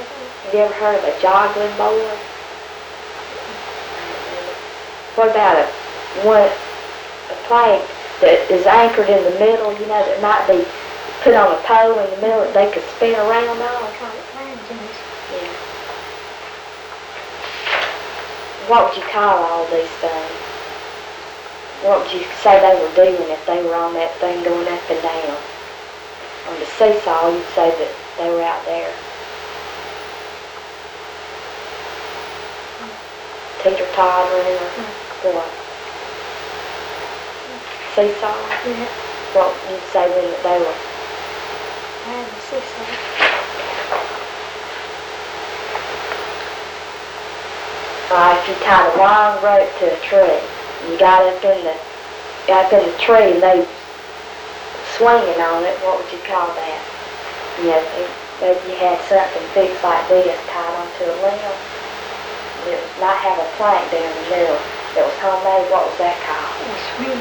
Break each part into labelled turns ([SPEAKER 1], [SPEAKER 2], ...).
[SPEAKER 1] Have you ever heard of a joggling board? What about a plank that is anchored in the middle, you know, that might be put on a pole in the middle that they could spin around on? Yeah. What would you call all these things? What would you say they were doing if they were on that thing going up and down? On the seesaw, you'd say that they were out there. Teeter-tottering or what? Seesaw?
[SPEAKER 2] Yeah.
[SPEAKER 1] What would you say then that they were?
[SPEAKER 2] I had a seesaw.
[SPEAKER 1] If you tied a long rope to a tree, and you got up in the tree and they swinging on it, what would you call that? You know, maybe you had something fixed like this tied onto a limb. It might have a plank down the middle that was homemade. What was that called?
[SPEAKER 2] A swing.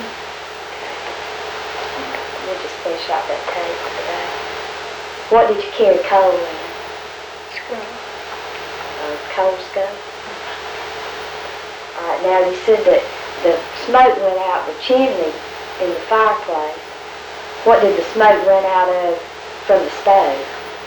[SPEAKER 1] We'll just finish out that tape today. What did you carry coal in?
[SPEAKER 2] Skull.
[SPEAKER 1] Coal scuttle? Alright, now you said that the smoke went out the chimney in the fireplace. What did the smoke run out of from the stove?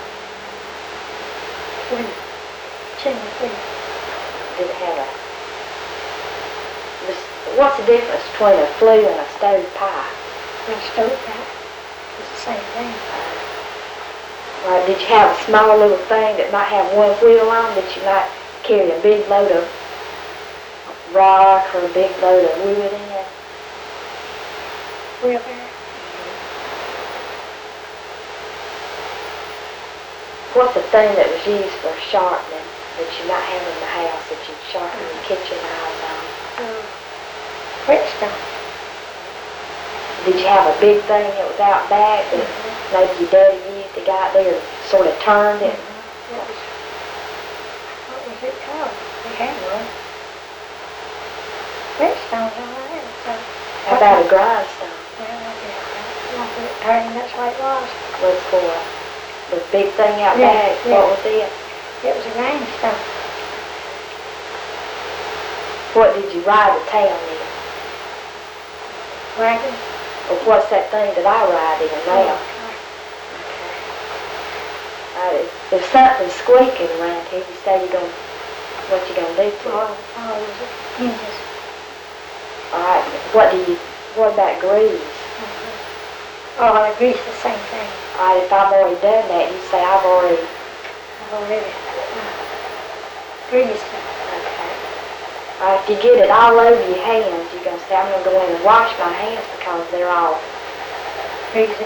[SPEAKER 2] Chimney flue.
[SPEAKER 1] Did it have what's the difference between a flue and a stovepipe?
[SPEAKER 2] A stovepipe. It's the same thing.
[SPEAKER 1] Right, did you have a small little thing that might have one wheel on that you might carry a big load of rock or a big load of wood in it?
[SPEAKER 2] Wheelbarrow.
[SPEAKER 1] What's the thing that was used for sharpening that you might have in the house that you'd sharpen your kitchen knives on?
[SPEAKER 2] Whetstone.
[SPEAKER 1] Did you have a big thing that was out back that maybe your daddy used to go out there and sort of turned it?
[SPEAKER 2] What was it called? We had one. Whetstone's all right.
[SPEAKER 1] How about a grindstone?
[SPEAKER 2] Well, yeah. That's what it was.
[SPEAKER 1] Was for the big thing out
[SPEAKER 2] Yeah,
[SPEAKER 1] back?
[SPEAKER 2] yeah.
[SPEAKER 1] What was it?
[SPEAKER 2] It was a grindstone.
[SPEAKER 1] What did you ride the town in?
[SPEAKER 2] Wagon.
[SPEAKER 1] Or what's that thing that I ride in now? If something's squeaking around here, you say what you gonna do to it?
[SPEAKER 2] Hinges.
[SPEAKER 1] Alright, what about grease?
[SPEAKER 2] Oh, I grease the same thing.
[SPEAKER 1] Alright, if I've already done that, you say I've already
[SPEAKER 2] Greased it.
[SPEAKER 1] Okay. If you get it all over your hands, you're going to say, I'm going to go in and wash my hands because they're all
[SPEAKER 2] greasy.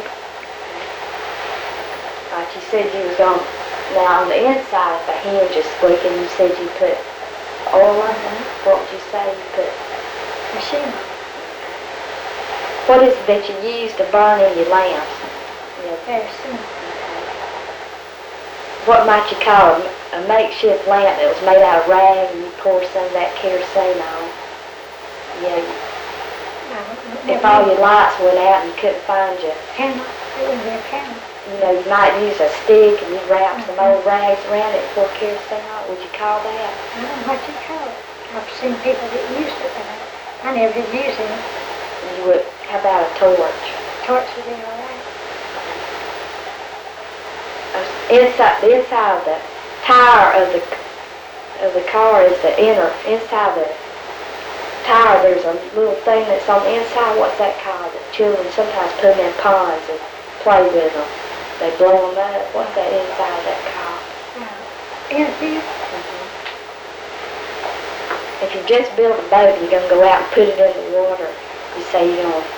[SPEAKER 1] You said you was on, now on the inside if a hinge is squeaking, you said you put oil on it. What would you say you put?
[SPEAKER 2] Machine.
[SPEAKER 1] What is it that you use to burn in your lamps?
[SPEAKER 2] Kerosene.
[SPEAKER 1] What might you call a makeshift lamp that was made out of rag and you pour some of that kerosene on? If all your lights went out and you couldn't find your
[SPEAKER 2] candle, it wouldn't be a candle.
[SPEAKER 1] You might use a stick and you wrap some old rags around it and pour kerosene on it. Would you call that?
[SPEAKER 2] I don't know what you call it. I've seen people that used it, but I never did use it.
[SPEAKER 1] You would. How about a torch?
[SPEAKER 2] Torch would be all right.
[SPEAKER 1] The inside of the tire of the car is the inside the tire. There's a little thing that's on the inside. What's that called? The children sometimes put them in ponds and play with them. They blow them up. What's that inside of that called?
[SPEAKER 2] Infield.
[SPEAKER 1] If you just build a boat and you're going to go out and put it in the water, you say you're going to